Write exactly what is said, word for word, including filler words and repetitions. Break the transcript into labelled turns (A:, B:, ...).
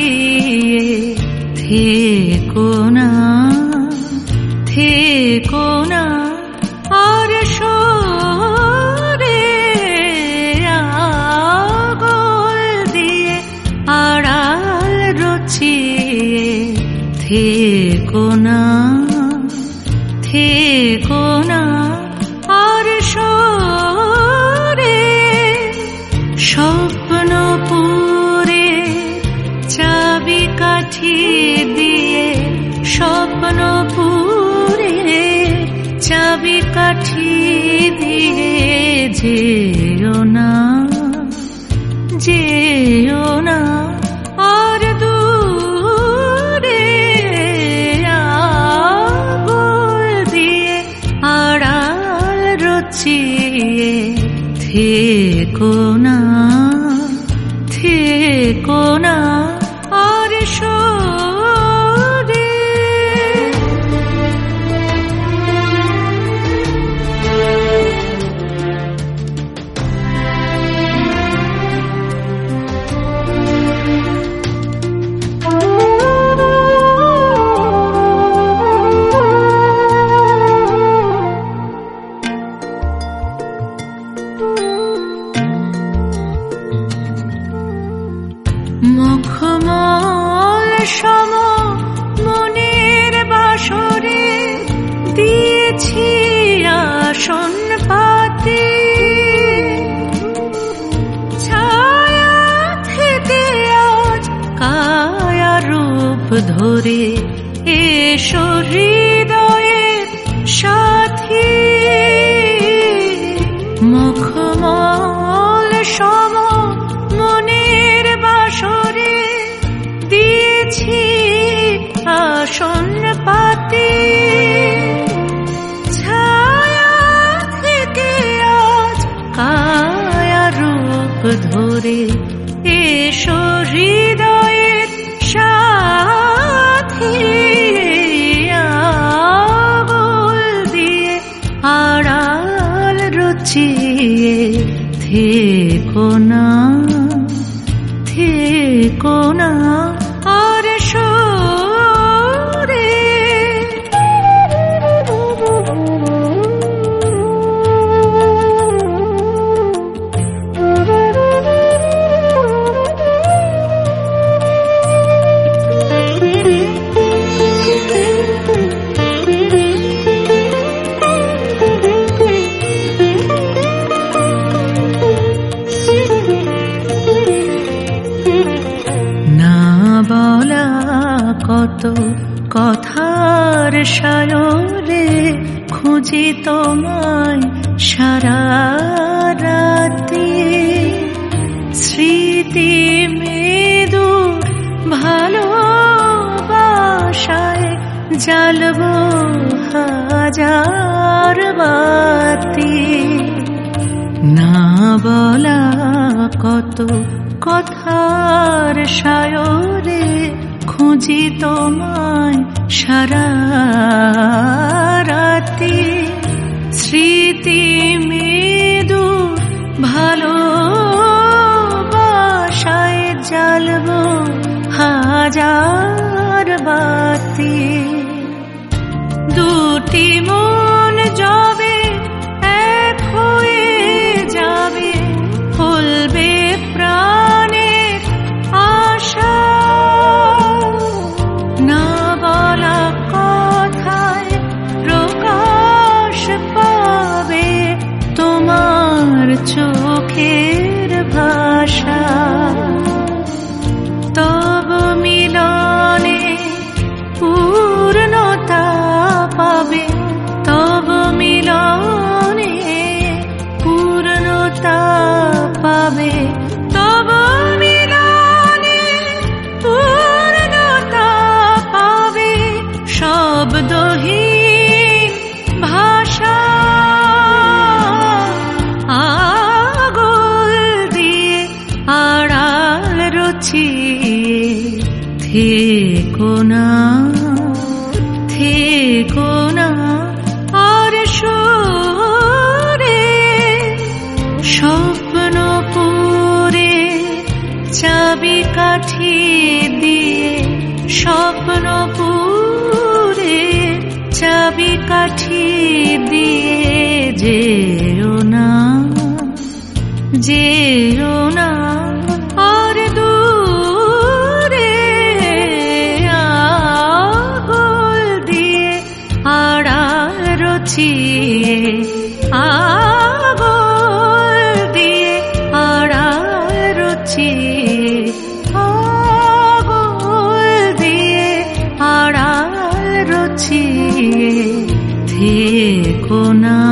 A: রচিয়ে থেকো না, থেকো না আর সরে আগল দিয়ে আড়াল রচিয়ে থেকো না, থেকো না আর সরে স্বপ্নপুরে চাবি কাঠি দিয়ে, স্বপ্নপুরে চাবি কাঠি দিয়ে যেও না, যেও না আর দূরে আগল দিয়ে আড়াল রচিয়ে থেকো না, থেকো না আর সরে। মুখমল সম মনের বাসরে দিয়েছি আসন পাতে, ছায়া থেকে আজ কায়া রূপ ধরে এসো হৃদয়ের সাথী। মুখমল সম মনের বাসরে দিয়েছি আসন পাতে, ছায়া থেকে আজ কায়া রূপ ধরে এসো হৃদয়ের সাথী। আগল দিয়ে আড়াল রচিয়ে থেকো না, থেকো না আর সরে। বলা কত কথার সায়রে খুঁজি তোমায় সারা রাতে, স্মৃতি মৃদুর ভালোবাসায় জ্বালব হাজার বাতি। না বলা কত কথার সায়রে খুঁজি তোমায় সারা রাতে, স্মৃতি মৃদুর ভালোবাসায় জ্বালব হাজার বাতি। দুটি মন যাবে এক হয়ে যাবে, ফলবে প্রাণের আশা। না বলা কথায় প্রকাশ পাবে তোমার চোখের ভাষা। তব মিলনে পূর্ণতা পাবে, তব মিলনে পূর্ণতা পাবে, তব মিলনে পূর্ণতা পাবে শব্দহীন ভাষা। আগল দিয়ে আড়াল রচিয়ে থেকো না, থেকো না আর সরে। স্বপ্নপুরে চাবি কাঠি দিয়ে স্বপ্নপুরে চাবিকাঠি দিয়ে যেও না, যেও না আর দূরে আগল দিয়ে আড়াল রচিয়ে, আগল দিয়ে আড়াল রচিয়ে, আগল দিয়ে আড়াল রচিয়ে থেকো না।